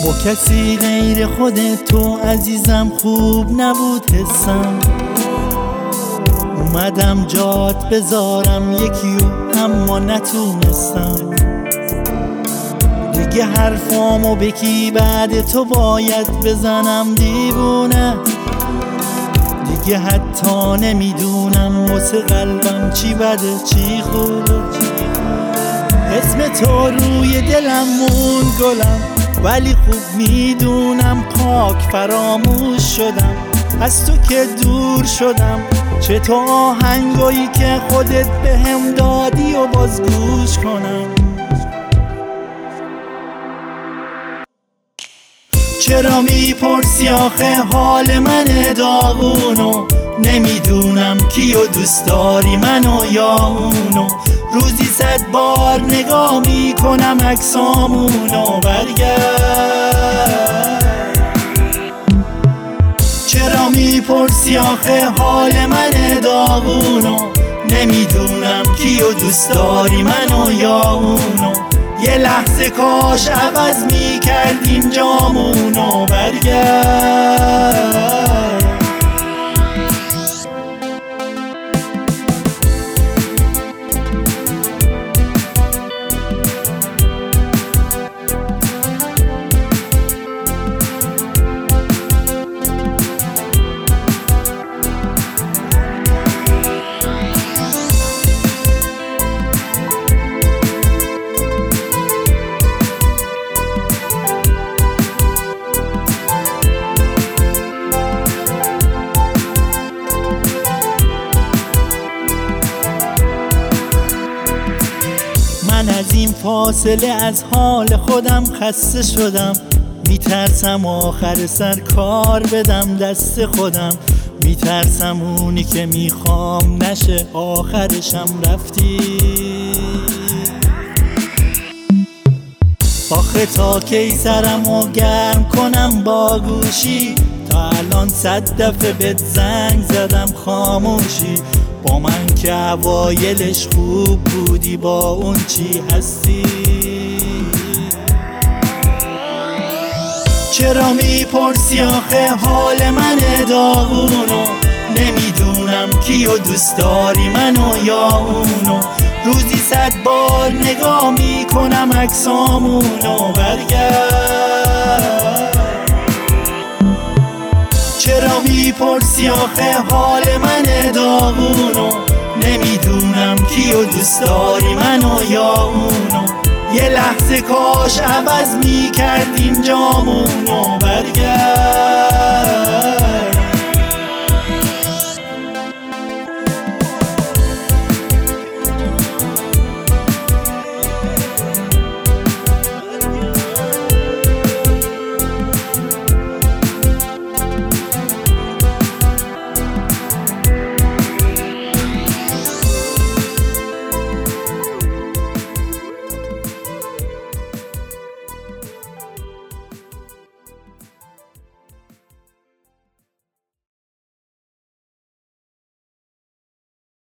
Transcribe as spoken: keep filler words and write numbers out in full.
با کسی غیر خودت تو عزیزم خوب نبود حسم. اومدم جات بذارم یکیو اما نتونستم. دیگه حرفامو بکی بعد تو باید بزنم دیوونه. دیگه حتی نمیدونم واسه قلبم چی بده چی خوبه. اسم تو روی دلم مون گلم، ولی خوب میدونم پاک فراموش شدم. از تو که دور شدم، چه تو آهنگایی که خودت بهم دادی و باز گوش کنم. چرا میپرسی آخه حال من داغونو؟ نمیدونم کیو دوست داری منو یا اونو. روزی صد بار نگاه میکنم عکسامونو. برگرد. چرا میپرسی آخه حال من داغونو؟ نمیدونم کیو دوست داری منو یا اونو. یه لحظه کاش عوض میکردیم جامونو. برگرد. من از این فاصله از حال خودم خسته شدم. میترسم آخر سر کار بدم دست خودم. میترسم اونی که میخوام نشه آخرشم رفتی. آخه تا کی سرمو گرم کنم با گوشی؟ تا الان صد دفعه بهت زنگ زدم خاموشی. با من که اوایلش خوب بودی، با اون چی هستی؟ چرا میپرسی آخه حال من داغونو؟ نمیدونم کیو دوست داری منو یا اونو. روزی صد بار نگاه میکنم عکسامونو. برگرد. چرا میپرسی آخه حال من داغونو؟ نمیدونم کیو دوست داری منو یا اونو. یه لحظه کاش عوض میکردیم جامونو. برگرد.